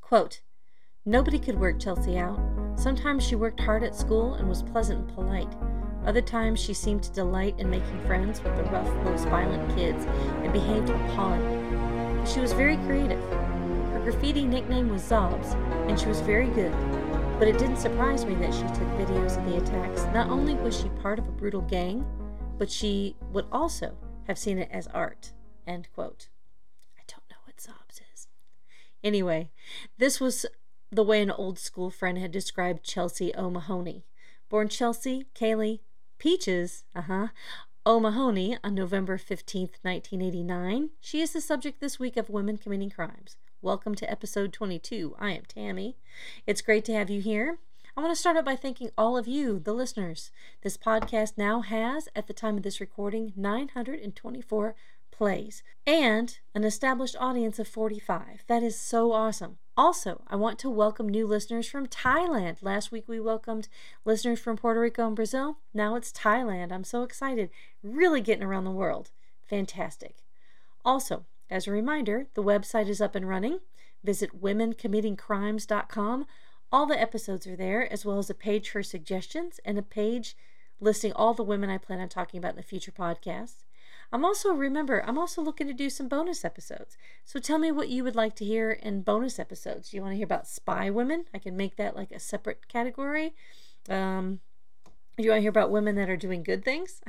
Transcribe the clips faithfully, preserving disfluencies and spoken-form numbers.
Quote, "Nobody could work Chelsea out. Sometimes she worked hard at school and was pleasant and polite. Other times she seemed to delight in making friends with the rough, most violent kids and behaved appallingly. But she was very creative. Her graffiti nickname was Zobs, and she was very good. But it didn't surprise me that she took videos of the attacks. Not only was she part of a brutal gang, but she would also have seen it as art." End quote. I don't know what Zobs is. Anyway, this was the way an old school friend had described Chelsea O'Mahony. Born Chelsea Kaylee Peaches, uh-huh, O'Mahony on November fifteenth, nineteen eighty-nine. She is the subject this week of Women Committing Crimes. Welcome to episode twenty-two. I am Tammy. It's great to have you here. I want to start out by thanking all of you, the listeners. This podcast now has, at the time of this recording, nine hundred twenty-four plays and an established audience of forty-five. That is so awesome. Also, I want to welcome new listeners from Thailand. Last week we welcomed listeners from Puerto Rico and Brazil. Now it's Thailand. I'm so excited. Really getting around the world. Fantastic. Also, as a reminder, the website is up and running. Visit women committing crimes dot com. All the episodes are there, as well as a page for suggestions and a page listing all the women I plan on talking about in the future podcasts. I'm also, remember, I'm also looking to do some bonus episodes. So tell me what you would like to hear in bonus episodes. Do you want to hear about spy women? I can make that like a separate category. Um, do you want to hear about women that are doing good things?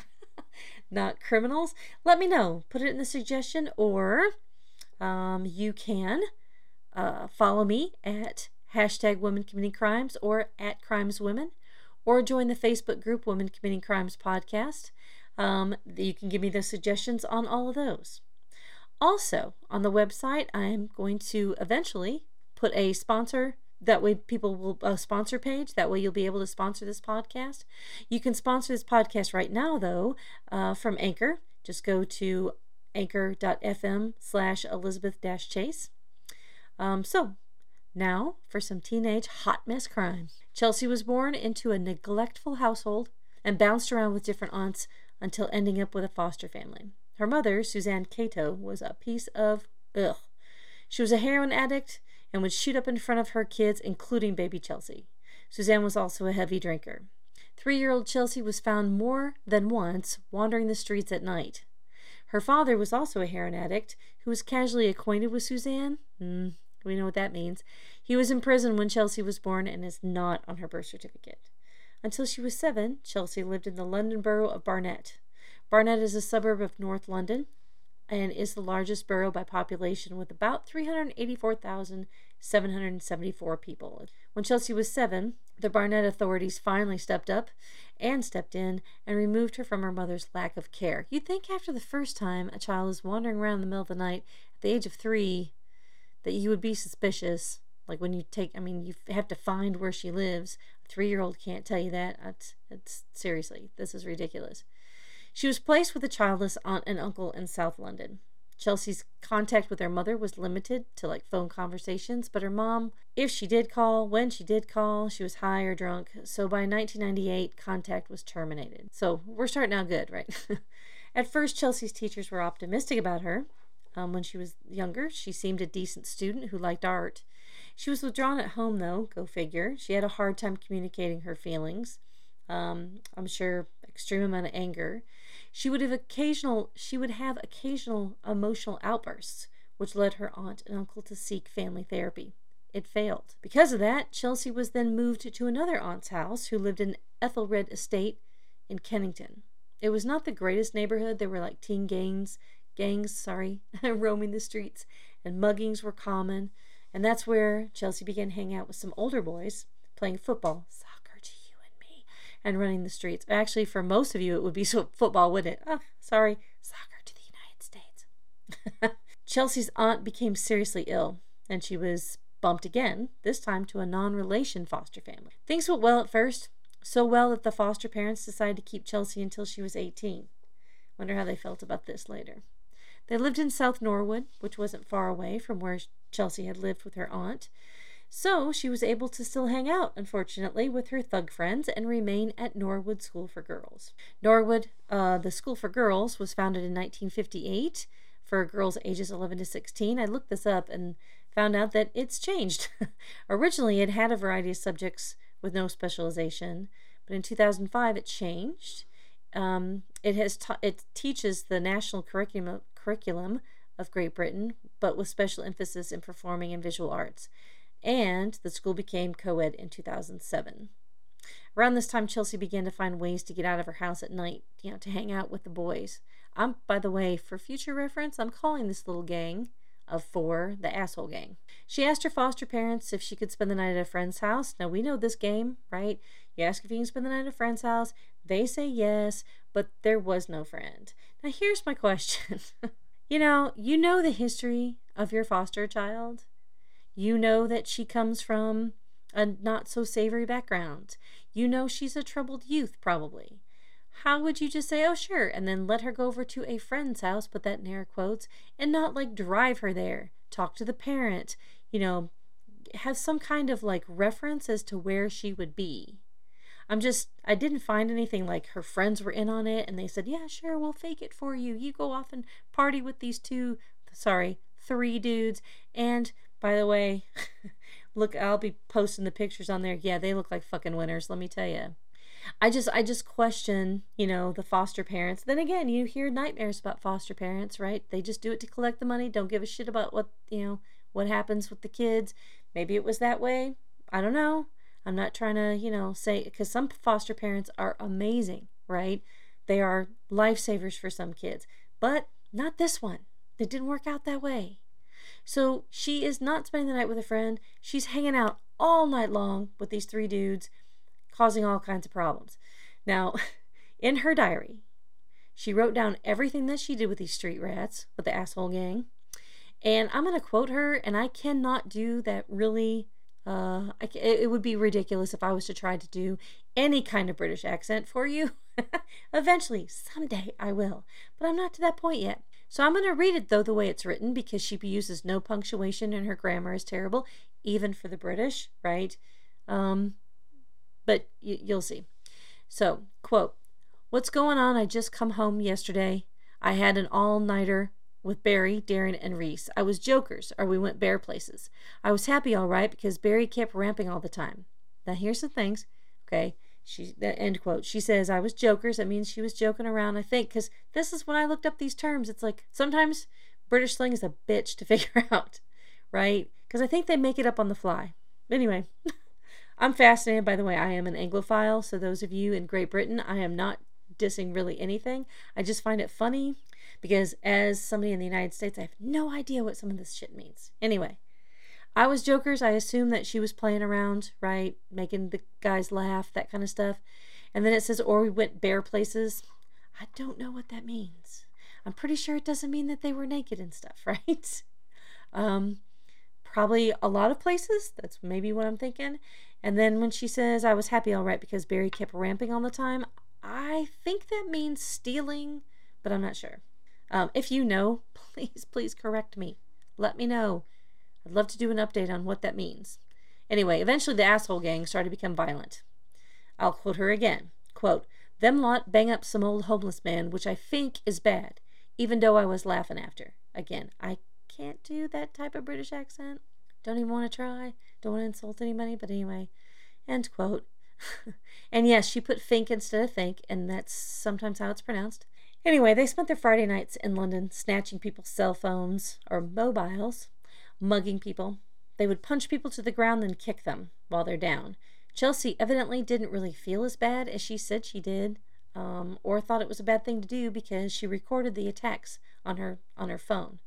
Not criminals? Let me know. Put it in the suggestion, or um, you can uh, follow me at hashtag Women Committing Crimes or at Crimes Women, or join the Facebook group Women Committing Crimes Podcast. Um, you can give me the suggestions on all of those. Also, on the website, I'm going to eventually put a sponsor. That way people will, a sponsor page. That way you'll be able to sponsor this podcast. You can sponsor this podcast right now, though, uh, from Anchor. Just go to anchor.fm slash Elizabeth dash Chase. Um, so, now for some teenage hot mess crime. Chelsea was born into a neglectful household and bounced around with different aunts until ending up with a foster family. Her mother, Suzanne Cato, was a piece of ugh. She was a heroin addict and would shoot up in front of her kids, including baby Chelsea. Suzanne was also a heavy drinker. Three-year-old Chelsea was found more than once wandering the streets at night. Her father was also a heroin addict who was casually acquainted with Suzanne. Hmm, we know what that means. He was in prison when Chelsea was born and is not on her birth certificate. Until she was seven, Chelsea lived in the London borough of Barnet. Barnet is a suburb of North London and is the largest borough by population with about three hundred eighty-four thousand seven hundred seventy-four people. When Chelsea was seven, the Barnet authorities finally stepped up and stepped in and removed her from her mother's lack of care. You'd think after the first time a child is wandering around in the middle of the night at the age of three that you would be suspicious. Like when you take, I mean, you have to find where she lives. A three-year-old can't tell you that. It's, it's seriously, this is ridiculous. She was placed with a childless aunt and uncle in South London. Chelsea's contact with her mother was limited to like phone conversations, but her mom, if she did call, when she did call, she was high or drunk. So by nineteen ninety-eight, contact was terminated. So we're starting out good, right? At first, Chelsea's teachers were optimistic about her. Um, when she was younger, she seemed a decent student who liked art. She was withdrawn at home, though, go figure. She had a hard time communicating her feelings. Um, I'm sure extreme amount of anger. She would have occasional she would have occasional emotional outbursts, which led her aunt and uncle to seek family therapy. It failed. Because of that, Chelsea was then moved to another aunt's house who lived in Ethelred Estate in Kennington. It was not the greatest neighborhood. There were like teen gangs, gangs, sorry, roaming the streets, and muggings were common. And that's where Chelsea began hanging out with some older boys, playing football, soccer to you and me, and running the streets. Actually, for most of you, it would be football, wouldn't it? Oh, sorry, soccer to the United States. Chelsea's aunt became seriously ill, and she was bumped again, this time to a non-relation foster family. Things went well at first, so well that the foster parents decided to keep Chelsea until she was eighteen. Wonder how they felt about this later. They lived in South Norwood, which wasn't far away from where Chelsea had lived with her aunt. So she was able to still hang out, unfortunately, with her thug friends and remain at Norwood School for Girls. Norwood, uh, the School for Girls, was founded in nineteen fifty-eight for girls ages eleven to sixteen. I looked this up, and found out that it's changed. Originally, it had a variety of subjects with no specialization, but in two thousand five it changed. Um, it has ta- it teaches the national curriculum curriculum of Great Britain, but with special emphasis in performing and visual arts. And the school became co-ed in two thousand seven. Around this time, Chelsea began to find ways to get out of her house at night, you know, to hang out with the boys. I'm, by the way, for future reference, I'm calling this little gang of four the asshole gang. She asked her foster parents if she could spend the night at a friend's house. Now, we know this game, right? You ask if you can spend the night at a friend's house. They say yes, but there was no friend. Now, here's my question. you know, you know the history of your foster child. You know that she comes from a not-so-savory background. You know she's a troubled youth, probably. How would you just say, oh, sure, and then let her go over to a friend's house, put that in air quotes, and not, like, drive her there, talk to the parent, you know, have some kind of, like, reference as to where she would be? I'm just, I didn't find anything like her friends were in on it, and they said, yeah, sure, we'll fake it for you. You go off and party with these two, sorry, three dudes, and, by the way... Look, I'll be posting the pictures on there. Yeah, they look like fucking winners, let me tell you. I just I just question, you know, the foster parents. Then again, you hear nightmares about foster parents, right? They just do it to collect the money, don't give a shit about what, you know, what happens with the kids. Maybe it was that way. I don't know. I'm not trying to, you know, say, because some foster parents are amazing, right? They are lifesavers for some kids, but not this one. It didn't work out that way. So she is not spending the night with a friend. She's hanging out all night long with these three dudes, causing all kinds of problems. Now, in her diary, she wrote down everything that she did with these street rats, with the asshole gang. And I'm going to quote her, and I cannot do that really... Uh, I, it would be ridiculous if I was to try to do any kind of British accent for you. Eventually, someday I will. But I'm not to that point yet. So I'm going to read it, though, the way it's written, because she uses no punctuation and her grammar is terrible, even for the British, right? Um, but y- you'll see. So, quote, what's going on? I just come home yesterday. I had an all-nighter with Barry, Darren, and Reese. I was jokers, or we went bear places. I was happy all right because Barry kept ramping all the time. Now, here's the things, okay? She, the end quote. She says, I was jokers. That means she was joking around, I think, because this is when I looked up these terms. It's like sometimes British slang is a bitch to figure out, right? Because I think they make it up on the fly. Anyway, I'm fascinated. By the way, I am an Anglophile, so those of you in Great Britain, I am not dissing really anything. I just find it funny because as somebody in the United States, I have no idea what some of this shit means. Anyway. I was jokers. I assumed that she was playing around, right? Making the guys laugh, that kind of stuff. And then it says, or we went bear places. I don't know what that means. I'm pretty sure it doesn't mean that they were naked and stuff, right? Um, probably a lot of places. That's maybe what I'm thinking. And then when she says, I was happy all right because Barry kept ramping all the time, I think that means stealing, but I'm not sure. Um, if you know, please, please correct me. Let me know. I'd love to do an update on what that means. Anyway, eventually the asshole gang started to become violent. I'll quote her again. Quote, them lot bang up some old homeless man, which I think is bad, even though I was laughing after. Again, I can't do that type of British accent. Don't even want to try. Don't want to insult anybody, but anyway. End quote. And yes, she put think instead of think, and that's sometimes how it's pronounced. Anyway, they spent their Friday nights in London snatching people's cell phones or mobiles, mugging people. They would punch people to the ground and kick them while they're down. Chelsea evidently didn't really feel as bad as she said she did, um, or thought it was a bad thing to do because she recorded the attacks on her on her phone.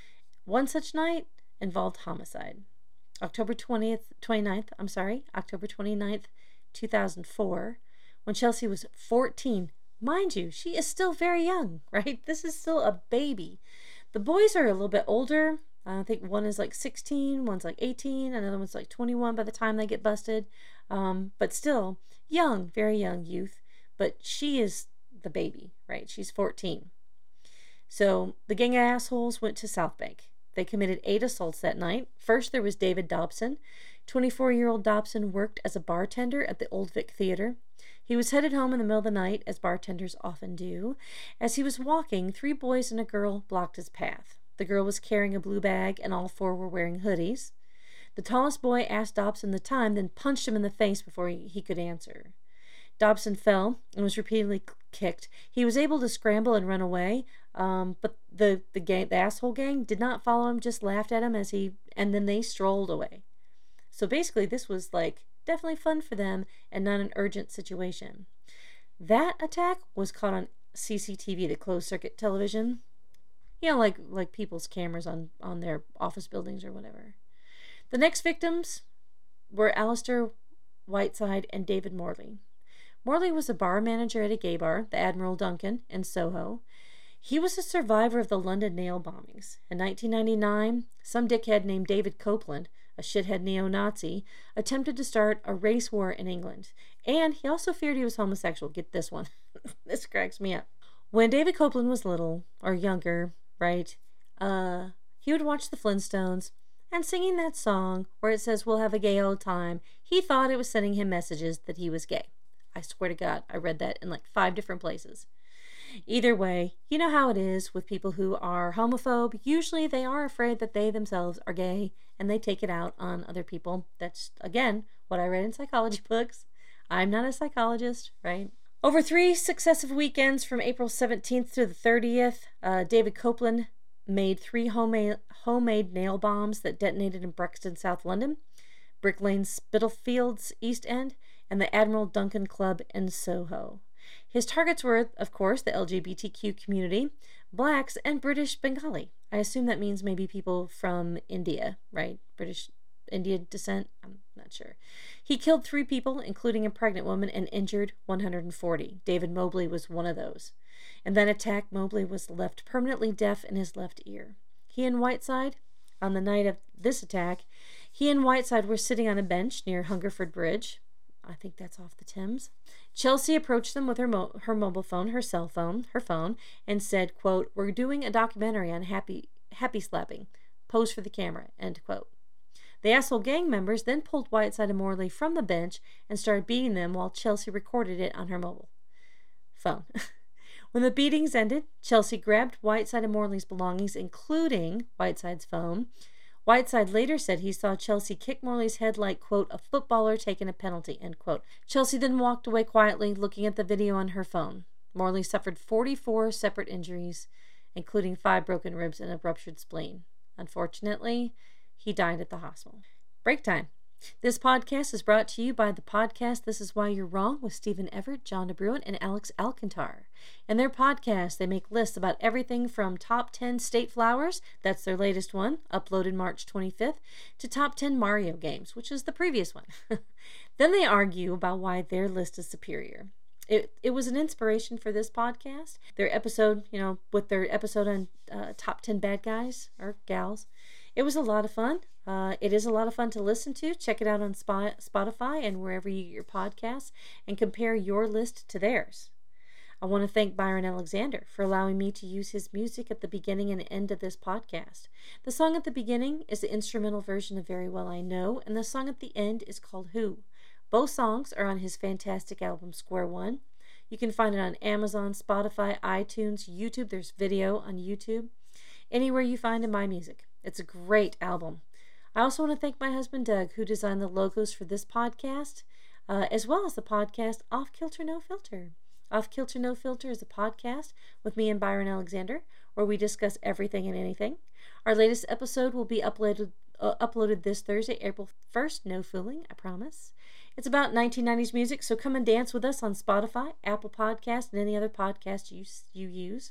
One such night involved homicide. October twentieth, twenty-ninth, I'm sorry, October twenty-ninth, two thousand four, when Chelsea was fourteen. Mind you, she is still very young, right? This is still a baby. The boys are a little bit older. I think one is like sixteen, one's like eighteen, another one's like twenty-one by the time they get busted. Um, but still, young, very young youth. But she is the baby, right? She's fourteen. So the gang of assholes went to South Bank. They committed eight assaults that night. First, there was David Dobson. twenty-four-year-old Dobson worked as a bartender at the Old Vic Theatre. He was headed home in the middle of the night, as bartenders often do. As he was walking, three boys and a girl blocked his path. The girl was carrying a blue bag, and all four were wearing hoodies. The tallest boy asked Dobson the time, then punched him in the face before he, he could answer. Dobson fell and was repeatedly kicked. He was able to scramble and run away, um, but the the gang, the asshole gang, did not follow him, just laughed at him as he, and then they strolled away. So basically, this was like definitely fun for them and not an urgent situation. That attack was caught on C C T V, the closed circuit television. You know, like like people's cameras on, on their office buildings or whatever. The next victims were Alistair Whiteside and David Morley. Morley was a bar manager at a gay bar, the Admiral Duncan, in Soho. He was a survivor of the London nail bombings. In nineteen ninety-nine, some dickhead named David Copeland, a shithead neo-Nazi, attempted to start a race war in England. And he also feared he was homosexual. Get this one. This cracks me up. When David Copeland was little, or younger, right, uh, he would watch the Flintstones, and singing that song where it says, "We'll have a gay old time," he thought it was sending him messages that he was gay. I swear to God, I read that in like five different places. Either way, you know how it is with people who are homophobe. Usually they are afraid that they themselves are gay, and they take it out on other people. That's, again, what I read in psychology books. I'm not a psychologist, right? Over three successive weekends from April seventeenth to the thirtieth, uh, David Copeland made three homemade, homemade nail bombs that detonated in Brixton, South London, Brick Lane, Spitalfields, East End, and the Admiral Duncan Club in Soho. His targets were, of course, the L G B T Q community, blacks, and British Bengali. I assume that means maybe people from India, right? British Indian descent? I'm not sure. He killed three people, including a pregnant woman, and injured one hundred forty. David Mobley was one of those. In that attack, Mobley was left permanently deaf in his left ear. He and Whiteside, on the night of this attack, he and Whiteside were sitting on a bench near Hungerford Bridge. I think that's off the Thames. Chelsea approached them with her mo- her mobile phone, her cell phone, her phone, and said, quote, "We're doing a documentary on happy happy slapping. Pose for the camera," end quote. The asshole gang members then pulled Whiteside and Morley from the bench and started beating them while Chelsea recorded it on her mobile phone. When the beatings ended, Chelsea grabbed Whiteside and Morley's belongings, including Whiteside's phone. Whiteside later said he saw Chelsea kick Morley's head like, quote, "a footballer taking a penalty," end quote. Chelsea then walked away quietly, looking at the video on her phone. Morley suffered forty-four separate injuries, including five broken ribs and a ruptured spleen. Unfortunately, he died at the hospital. Break time. This podcast is brought to you by the podcast This Is Why You're Wrong with Stephen Everett, John DeBruin, and Alex Alcantar. In their podcast, they make lists about everything from top ten state flowers, that's their latest one, uploaded March twenty-fifth, to top ten Mario games, which is the previous one. Then they argue about why their list is superior. It it was an inspiration for this podcast. Their episode, you know, with their episode on uh, top ten bad guys or gals. It was a lot of fun. Uh, it is a lot of fun to listen to. Check it out on Spotify and wherever you get your podcasts and compare your list to theirs. I want to thank Byron Alexander for allowing me to use his music at the beginning and end of this podcast. The song at the beginning is the instrumental version of Very Well I Know, and the song at the end is called Who. Both songs are on his fantastic album Square One. You can find it on Amazon, Spotify, iTunes, YouTube. There's video on YouTube. Anywhere you find my music. It's a great album. I also want to thank my husband Doug, who designed the logos for this podcast, uh, as well as the podcast Off Kilter No Filter. Off Kilter No Filter is a podcast with me and Byron Alexander, where we discuss everything and anything. Our latest episode will be uploaded uh, uploaded this Thursday, April first. No fooling, I promise. It's about nineteen nineties music, so come and dance with us on Spotify, Apple Podcasts, and any other podcast you you use.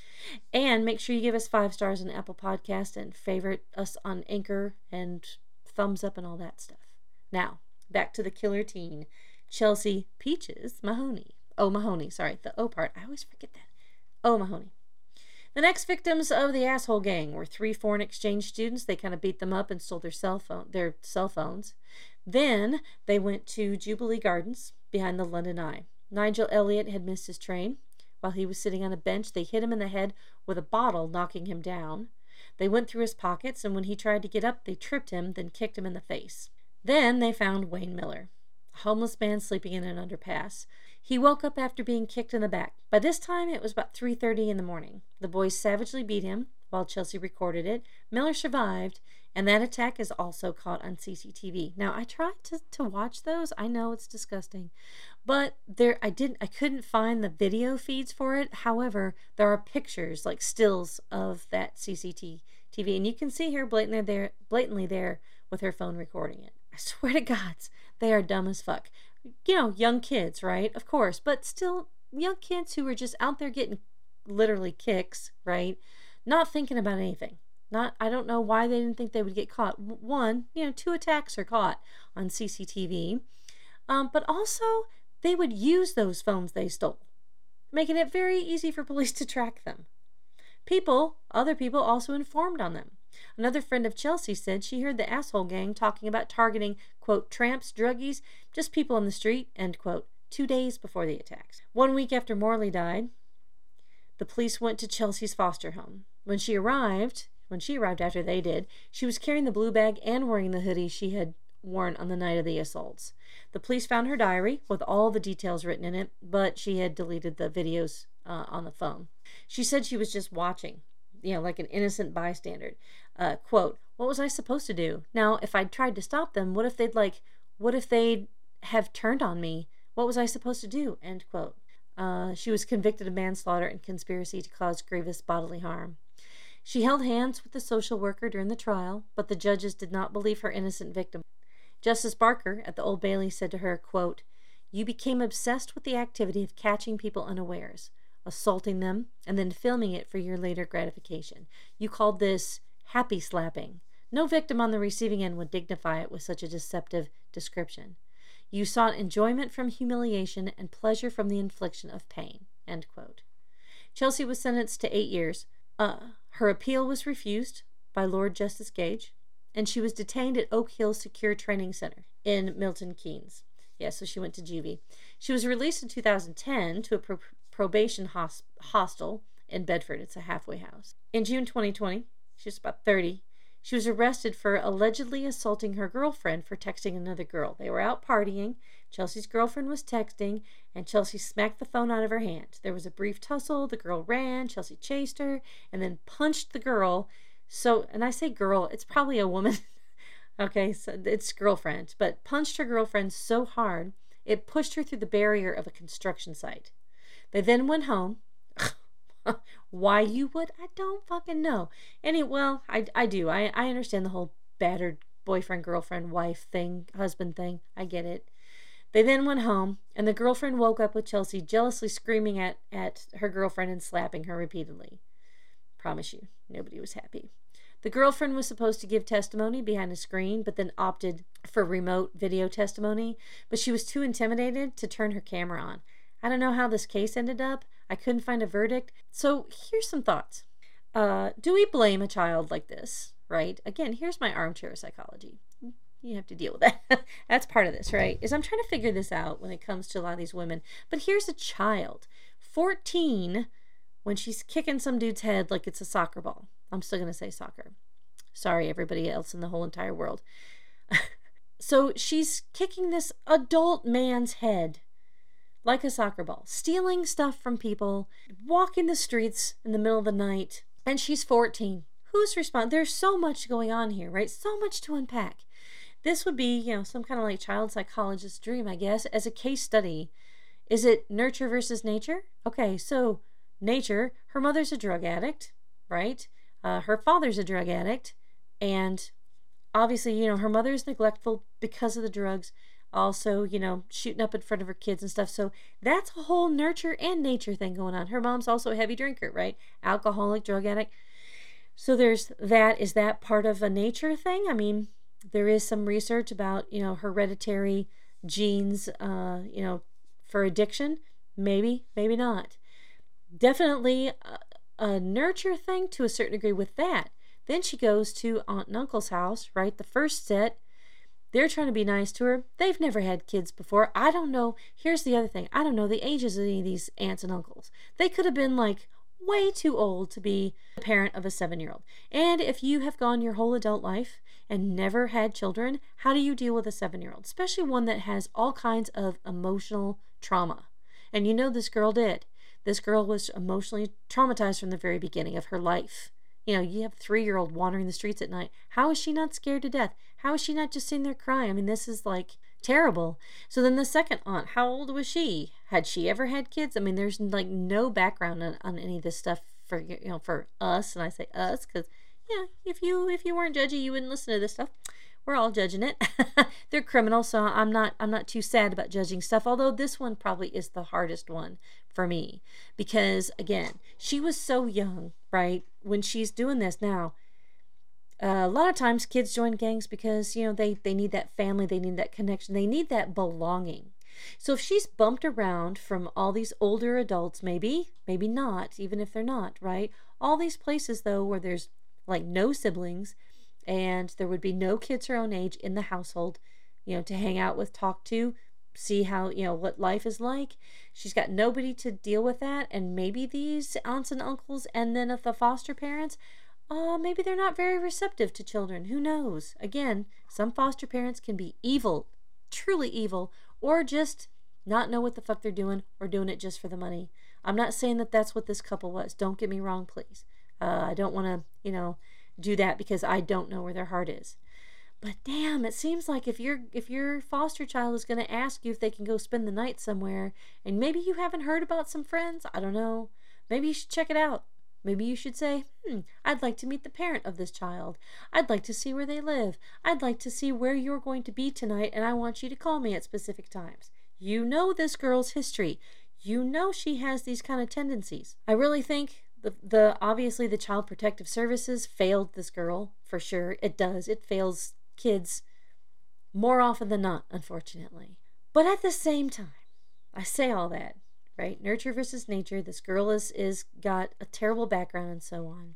And make sure you give us five stars on Apple Podcast and favorite us on Anchor and thumbs up and all that stuff. Now, back to the killer teen, Chelsea Peaches Mahoney. Oh, Mahoney, sorry, the O part. I always forget that. Oh, Mahoney. The next victims of the asshole gang were three foreign exchange students. They kind of beat them up and stole their cell phone, their cell phones. Then they went to Jubilee Gardens behind the London Eye. Nigel Elliott had missed his train. While he was sitting on a bench, they hit him in the head with a bottle, knocking him down. They went through his pockets, and when he tried to get up, they tripped him, then kicked him in the face. Then they found Wayne Miller, a homeless man sleeping in an underpass. He woke up after being kicked in the back. By this time, it was about three thirty in the morning. The boys savagely beat him, while Chelsea recorded it. Miller survived, and that attack is also caught on C C T V. Now, I tried to, to watch those. I know it's disgusting, but there I didn't I couldn't find the video feeds for it. However, there are pictures, like stills of that C C T V, and you can see her blatantly there, blatantly there with her phone recording it. I swear to God, they are dumb as fuck. You know, young kids, right? Of course, but still young kids who are just out there getting literally kicks, right? Not thinking about anything. Not, I don't know why they didn't think they would get caught. One, you know, two attacks are caught on C C T V. Um, but also, they would use those phones they stole, making it very easy for police to track them. People, other people also informed on them. Another friend of Chelsea said she heard the asshole gang talking about targeting, quote, tramps, druggies, just people on the street, end quote, two days before the attacks. One week after Morley died, the police went to Chelsea's foster home. When she arrived, when she arrived after they did, she was carrying the blue bag and wearing the hoodie she had worn on the night of the assaults. The police found her diary with all the details written in it, but she had deleted the videos uh, on the phone. She said she was just watching, you know, like an innocent bystander. Uh, quote, what was I supposed to do? Now, if I'd tried to stop them, what if they'd like, what if they'd have turned on me? What was I supposed to do? End quote. Uh, she was convicted of manslaughter and conspiracy to cause grievous bodily harm. She held hands with the social worker during the trial, but the judges did not believe her innocent victim. Justice Barker at the Old Bailey said to her, quote, you became obsessed with the activity of catching people unawares, assaulting them, and then filming it for your later gratification. You called this happy slapping. No victim on the receiving end would dignify it with such a deceptive description. You sought enjoyment from humiliation and pleasure from the infliction of pain. End quote. Chelsea was sentenced to eight years. Uh, her appeal was refused by Lord Justice Gage, and she was detained at Oak Hill Secure Training Center in Milton Keynes. Yeah, so she went to juvie. She was released in two thousand ten to a pro- probation hos- hostel in Bedford. It's a halfway house. In June twenty twenty, she was about thirty. She was arrested for allegedly assaulting her girlfriend for texting another girl. They were out partying. Chelsea's girlfriend was texting, and Chelsea smacked the phone out of her hand. There was a brief tussle. The girl ran. Chelsea chased her and then punched the girl. So, and I say girl, it's probably a woman. Okay, so it's girlfriend, but punched her girlfriend so hard, it pushed her through the barrier of a construction site. They then went home. Why you would, I don't fucking know. Any, well, I, I do. I, I understand the whole battered boyfriend, girlfriend, wife thing, husband thing. I get it. They then went home, and the girlfriend woke up with Chelsea jealously screaming at, at her girlfriend and slapping her repeatedly. Promise you, nobody was happy. The girlfriend was supposed to give testimony behind a screen, but then opted for remote video testimony, but she was too intimidated to turn her camera on. I don't know how this case ended up. I couldn't find a verdict. So here's some thoughts. Uh, do we blame a child like this, right? Again, here's my armchair psychology. You have to deal with that. That's part of this, right? Is I'm trying to figure this out when it comes to a lot of these women. But here's a child, fourteen, when she's kicking some dude's head like it's a soccer ball. I'm still going to say soccer. Sorry, everybody else in the whole entire world. So she's kicking this adult man's head like a soccer ball, stealing stuff from people, walking the streets in the middle of the night, and she's fourteen. Who's responsible? There's so much going on here, right? So much to unpack. This would be, you know, some kind of like child psychologist's dream, I guess, as a case study. Is it nurture versus nature? Okay, so nature, her mother's a drug addict, right? Uh, her father's a drug addict, and obviously, you know, her mother's neglectful because of the drugs. Also, you know, shooting up in front of her kids and stuff. So that's a whole nurture and nature thing going on. Her mom's also a heavy drinker, right? Alcoholic, drug addict. So there's that. Is that part of a nature thing? I mean, there is some research about, you know, hereditary genes, uh, you know, for addiction. Maybe, maybe not. Definitely a, a nurture thing to a certain degree with that. Then she goes to Aunt and Uncle's house, right? The first set. They're trying to be nice to her. They've never had kids before. I don't know. Here's the other thing. I don't know the ages of any of these aunts and uncles. They could have been like way too old to be the parent of a seven-year-old. And if you have gone your whole adult life and never had children, how do you deal with a seven-year-old? Especially one that has all kinds of emotional trauma. And you know this girl did. This girl was emotionally traumatized from the very beginning of her life. You know, you have a three-year-old wandering the streets at night. How is she not scared to death? How is she not just sitting there crying? I mean, this is like terrible. So then the second aunt, how old was she? Had she ever had kids? I mean, there's like no background on, on any of this stuff for, you know, for us. And I say us because, yeah, if you if you weren't judgy, you wouldn't listen to this stuff. We're all judging it. They're criminals, so I'm not I'm not too sad about judging stuff, although this one probably is the hardest one for me because, again, she was so young, right, when she's doing this. Now, uh, a lot of times kids join gangs because, you know, they, they need that family, they need that connection, they need that belonging. So if she's bumped around from all these older adults, maybe, maybe not, even if they're not, right? All these places, though, where there's, like, no siblings, and there would be no kids her own age in the household, you know, to hang out with, talk to, see how, you know, what life is like. She's got nobody to deal with that. And maybe these aunts and uncles and then if the foster parents, uh, maybe they're not very receptive to children. Who knows? Again, some foster parents can be evil, truly evil, or just not know what the fuck they're doing or doing it just for the money. I'm not saying that that's what this couple was. Don't get me wrong, please. Uh, I don't want to, you know, do that because I don't know where their heart is. But damn, it seems like if your if your foster child is going to ask you if they can go spend the night somewhere, and maybe you haven't heard about some friends, I don't know, maybe you should check it out. Maybe you should say, hmm, I'd like to meet the parent of this child. I'd like to see where they live. I'd like to see where you're going to be tonight, and I want you to call me at specific times. You know this girl's history. You know she has these kind of tendencies. I really think The, the obviously the Child Protective Services failed this girl, for sure. It does. It fails kids more often than not, unfortunately. But at the same time, I say all that, right? Nurture versus nature. This girl is, is got a terrible background and so on.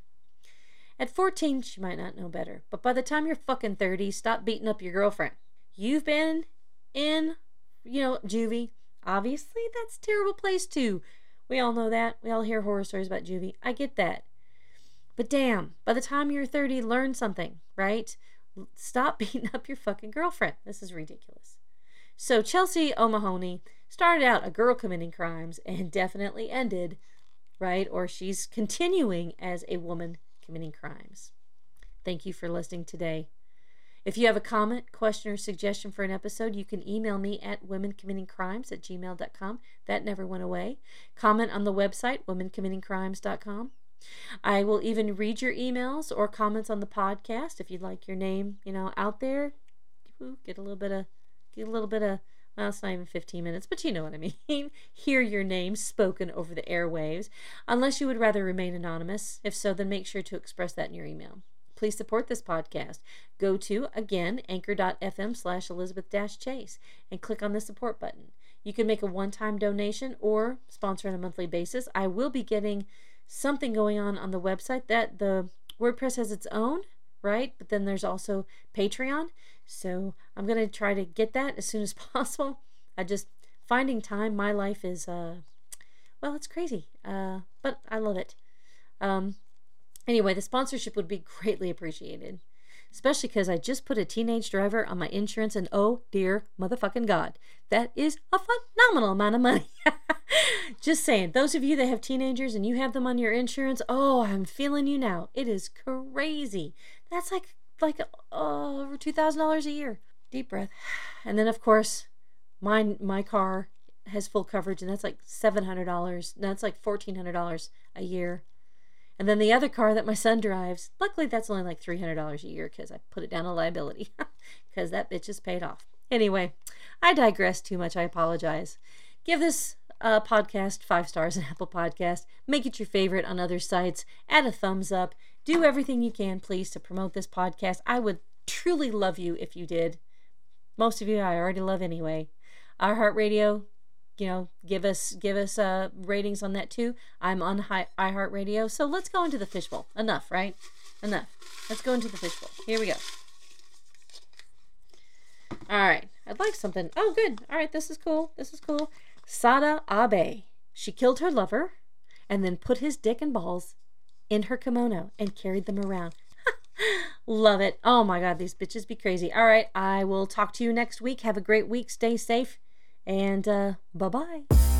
At fourteen, she might not know better. But by the time you're fucking thirty, stop beating up your girlfriend. You've been in, you know, juvie. Obviously, that's a terrible place too. We all know that. We all hear horror stories about juvie. I get that. But damn, by the time you're thirty, learn something, right? Stop beating up your fucking girlfriend. This is ridiculous. So Chelsea O'Mahony started out a girl committing crimes and definitely ended, right? Or she's continuing as a woman committing crimes. Thank you for listening today. If you have a comment, question, or suggestion for an episode, you can email me at womencommittingcrimes at gmail dot com. That never went away. Comment on the website, women committing crimes dot com. I will even read your emails or comments on the podcast if you'd like your name, you know, out there. Ooh, get a little bit of, get a little bit of, well, it's not even fifteen minutes, but you know what I mean. Hear your name spoken over the airwaves, unless you would rather remain anonymous. If so, then make sure to express that in your email. Please support this podcast. Go to, again, anchor.fm slash Elizabeth dash Chase and click on the support button. You can make a one-time donation or sponsor on a monthly basis. I will be getting something going on on the website that the WordPress has its own, right? But then there's also Patreon. So I'm going to try to get that as soon as possible. I just, finding time, my life is, uh, well, it's crazy. Uh, but I love it. Um, Anyway, the sponsorship would be greatly appreciated, especially because I just put a teenage driver on my insurance, and oh dear motherfucking God, that is a phenomenal amount of money. Just saying, those of you that have teenagers and you have them on your insurance, oh, I'm feeling you now. It is crazy. That's like like uh, over two thousand dollars a year. Deep breath. And then, of course, my, my car has full coverage, and that's like seven hundred dollars. No, it's like fourteen hundred dollars a year. And then the other car that my son drives, luckily that's only like three hundred dollars a year because I put it down a liability because that bitch is paid off. Anyway, I digress too much. I apologize. Give this uh, podcast five stars on Apple Podcast. Make it your favorite on other sites. Add a thumbs up. Do everything you can, please, to promote this podcast. I would truly love you if you did. Most of you I already love anyway. iHeartRadio, you know, give us give us uh, ratings on that too. I'm on hi- iHeartRadio. So let's go into the fishbowl. Enough, right? Enough. Let's go into the fishbowl. Here we go. All right. I'd like something. Oh, good. All right. This is cool. This is cool. Sada Abe. She killed her lover and then put his dick and balls in her kimono and carried them around. Love it. Oh my God. These bitches be crazy. All right. I will talk to you next week. Have a great week. Stay safe. And uh, bye-bye.